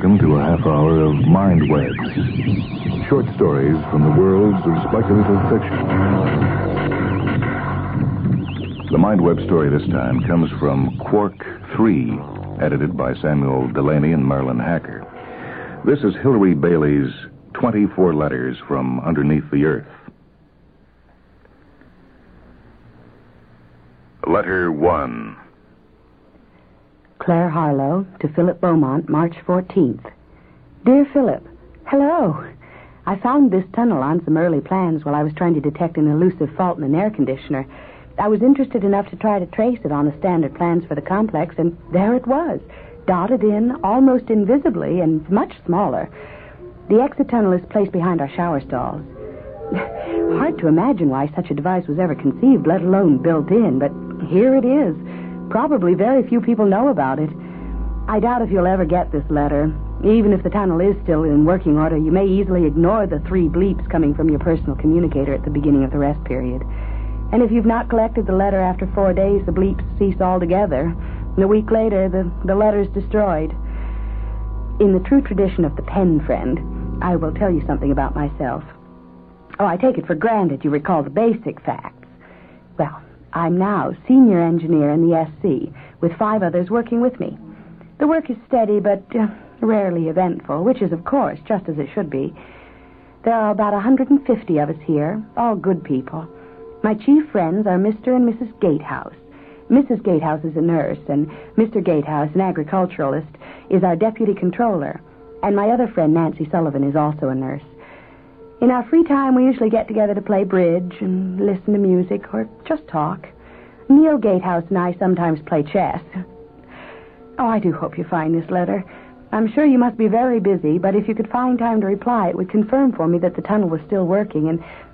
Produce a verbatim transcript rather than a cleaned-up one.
welcome to a half hour of Mind Webs. Short stories from the worlds of speculative fiction. The Mind Web story this time comes from Quark three, edited by Samuel Delaney and Marlon Hacker. This is Hilary Bailey's twenty-four Letters from Underneath the Earth. Letter one. Claire Harlow to Philip Beaumont, March fourteenth. Dear Philip, hello. I found this tunnel on some early plans while I was trying to detect an elusive fault in an air conditioner. I was interested enough to try to trace it on the standard plans for the complex, and there it was, dotted in almost invisibly and much smaller. The exit tunnel is placed behind our shower stalls. Hard to imagine why such a device was ever conceived, let alone built in, but here it is. Probably very few people know about it. I doubt if you'll ever get this letter. Even if the tunnel is still in working order, you may easily ignore the three bleeps coming from your personal communicator at the beginning of the rest period. And if you've not collected the letter after four days, the bleeps cease altogether. And a week later, the, the letter's destroyed. In the true tradition of the pen friend, I will tell you something about myself. Oh, I take it for granted you recall the basic facts. Well, I'm now senior engineer in the S C, with five others working with me. The work is steady, but uh, rarely eventful, which is, of course, just as it should be. There are about one hundred fifty of us here, all good people. My chief friends are Mister and Missus Gatehouse. Missus Gatehouse is a nurse, and Mister Gatehouse, an agriculturalist, is our deputy controller. And my other friend, Nancy Sullivan, is also a nurse. In our free time, we usually get together to play bridge and listen to music or just talk. Neil Gatehouse and I sometimes play chess. Oh, I do hope you find this letter. I'm sure you must be very busy, but if you could find time to reply, it would confirm for me that the tunnel was still working and